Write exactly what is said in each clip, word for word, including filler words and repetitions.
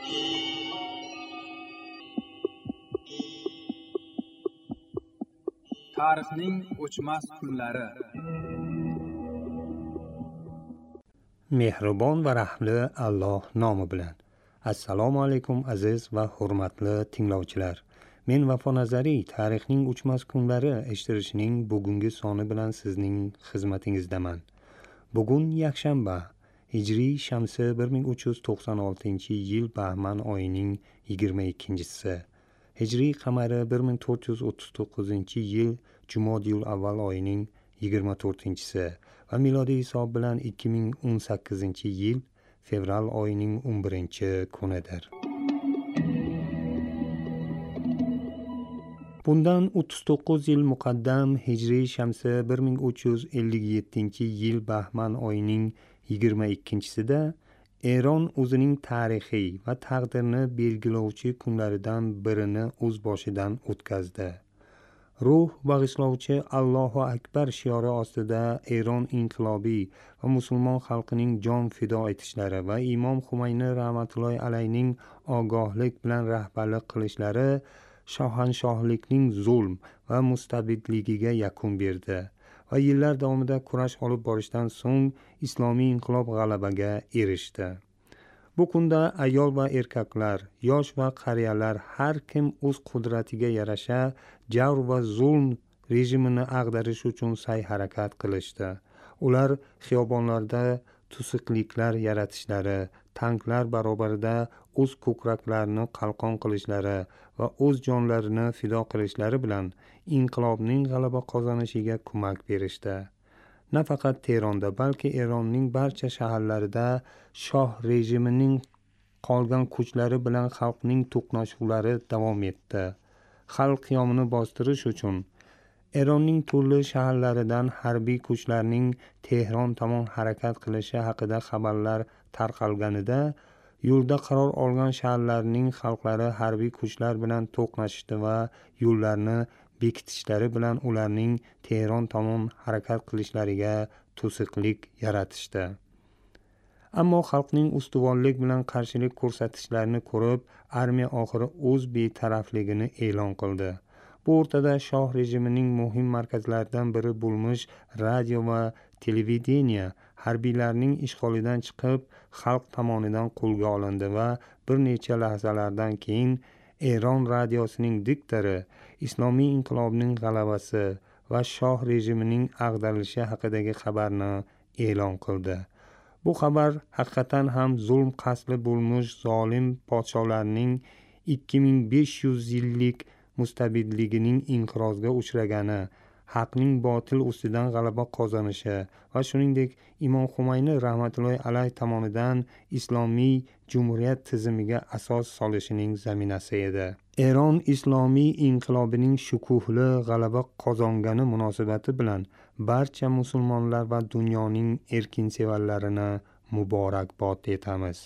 Tarixning o'chmas kunlari. Mehribon va rahmli Alloh nomi bilan. Assalomu alaykum aziz va hurmatli tinglovchilar. Men Vafo Nazariy tarixning o'chmas kunlari eshittirishning bugungi soni bilan sizning xizmatingizdaman. Bugun yakshanba, Hijriy shamsi bir ming uch yuz to'qson oltinchi yil Bahman oyining yigirma ikkinchisi. Hijriy qamari bir ming to'rt yuz o'ttiz to'qqizinchi yil Jumodiyul avval oyining yigirma to'rtinchisi va milodiy hisob bilan ikki ming o'n sakkizinchi yil fevral oyining o'n birinchi kunidir. Bundan o'ttiz to'qqiz yil muqaddam Hijriy shamsi bir ming uch yuz ellik yettinchi yil Bahman oyining yigirma ikkinchisida Eron o'zining tarixiy va taqdirni belgilovchi kunlaridan birini o'z boshidan o'tkazdi. Ruh bag'ishlovchi Allohu akbar shiori ostida Eron inqilobiy va musulmon xalqining jon fido etishlari va Imom Xumayni rahmatullohi alayning ogohlik bilan rahbarlik qilishlari shohanshohlikning zulm va mustabidligiga yakun berdi va yillar davomida kurash olib borishdan so'ng islomiy inqilob g'alabaga erishdi. Bu kunda ayol va erkaklar, yosh va qariyalar har kim o'z qudratiga yarasha javr va zulm rejimini ag'darish uchun sa'y-harakat qilishdi. Ular xiyobonlarda to'siqliklar yaratishlari, tanklar barobarida o'z ko'kraklarini qalqon qilishlari va o'z jonlarini fido qilishlari bilan inqilobning g'alaba qozonishiga ko'mak berishdi. Nafaqat Tehronda, balki Eronning barcha shaharlarida shoh rejimining qolgan kuchlari bilan xalqning to'qnashuvlari davom etdi. Xalq qiyomini bostirish uchun Eronning turli shaharlaridan harbiy kuchlarning Tehron tomon harakat qilishi haqida xabarlar tarqalganida, yo'lda qaror olgan shaharlarning xalqlari harbiy kuchlar bilan to'qnashishdi va yo'llarni bekitishlari bilan ularning Tehron tomon harakat qilishlariga to'siqlik yaratishdi. Ammo xalqning ustuvorlik bilan qarshilik ko'rsatishlarini ko'rib, armiya oxiri o'z betarafligini e'lon qildi. Bu o'rtada shoh rejimining muhim markazlaridan biri bo'lmish radio va televideniya harbiylarning ishg'olidan chiqib, xalq tomonidan qo'lga olindi va bir necha lahzalardan keyin Eron radiosining diktori Islomiy inqilobning g'alabasi va shoh rejimining ag'darilishi haqidagi xabarni e'lon qildi. Bu xabar haqiqatan ham zulm qasli bo'lmish zolim podsholarning ikki ming besh yuz yillik mustabidligining inqirozga uchragani, haqning botil ustidan g'alaba qozonishi va shuningdek Imom Xumayni rahmatullohi alayh tomonidan islomiy jumhuriyat tizimiga asos solishining zaminasi edi. Eron islomiy inqilobining shukuhli g'alaba qozongani munosabati bilan barcha musulmonlar va dunyoning erkinsevarlarini muborakbod etamiz.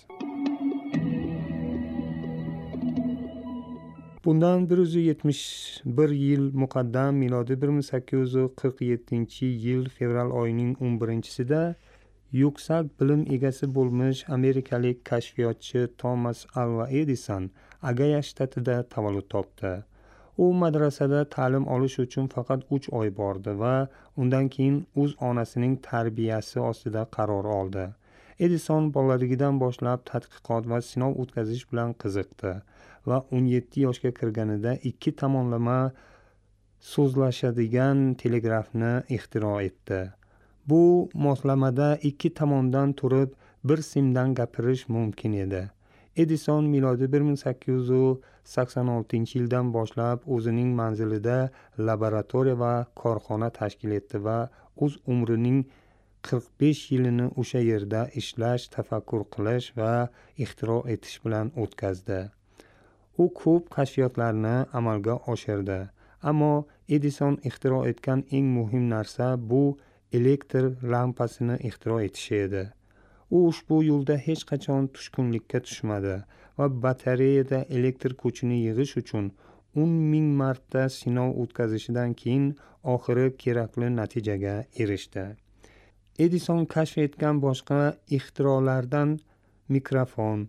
Bundan bir yuz yetmish bir yil muqaddam milodiy bir ming sakkiz yuz qirq yettinchi yil fevral oyining o'n birinchisida yuksak bilim egasi bo'lmish amerikalik kashfiyotchi Thomas Alva Edison Agaya shtatida tavallud topdi. U madrasada ta'lim olish uchun faqat uch oy bordi va undan keyin o'z onasining tarbiyasi ostida qaror oldi. Edison bolaligidan boshlab tadqiqot va sinov o'tkazish bilan qiziqdi va o'n yetti yoshga kirganida ikki tomonlama so'zlashadigan telegrafni ixtiro etdi. Bu moslamada ikki tomondan turib bir simdan gapirish mumkin edi. Edison milodiy bir ming sakkiz yuz sakson oltinchi yildan boshlab o'zining manzilida laboratoriya va korxona tashkil etdi va o'z umrining qirq besh yilini o'sha yerda ishlash, tafakkur qilish va ixtiro etish bilan o'tkazdi. U ko'p kashfiyotlarni amalga oshirdi. Ammo Edison ixtiro etgan eng muhim narsa bu elektr lampasini ixtiro etishi edi. U ushbu yo'lda hech qachon tushkunlikka tushmadi va batareyada elektr kuchini yig'ish uchun o'n ming marta sinov o'tkazishidan keyin oxiri kerakli natijaga erishdi. Edison kashf etgan boshqa ixtirolardan mikrofon,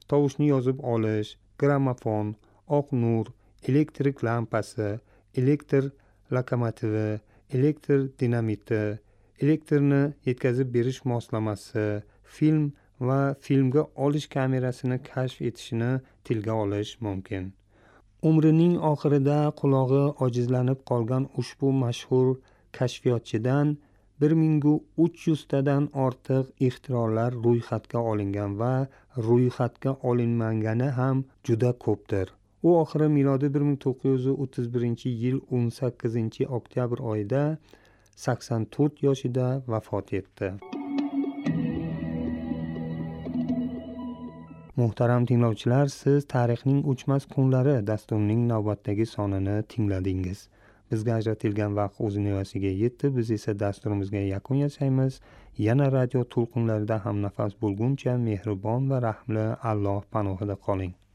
tovushni yozib olish, grammofon, oq nur, elektrik lampasi, elektr lokomotivi, elektr dinamiti, elektrni yetkazib berish moslamasi, film va filmga olish kamerasini kashf etishini tilga olish mumkin. Umrining oxirida qulog'i ojizlanib qolgan ushbu mashhur kashfiyotchidan bir ming uch yuz tadan ortiq ixtirolar ro'yxatga olingan va ro'yxatga olinmagani ham juda ko'pdir. U oxiri milodiy bir ming to'qqiz yuz o'ttiz birinchi yil o'n sakkizinchi oktyabr oyida sakson to'rt yoshida vafot etdi. Muhtaram tinglovchilar, siz Tarixning o'chmas kunlari dasturining navbatdagi sonini tingladingiz. Bizga ajratilgan vaqt o'z nihayasiga yetdi. Biz esa dasturimizga yakun yasaymiz. Yana radio to'lqinlarida hamnafas bo'lguncha mehribon va rahmli Alloh panohida qoling.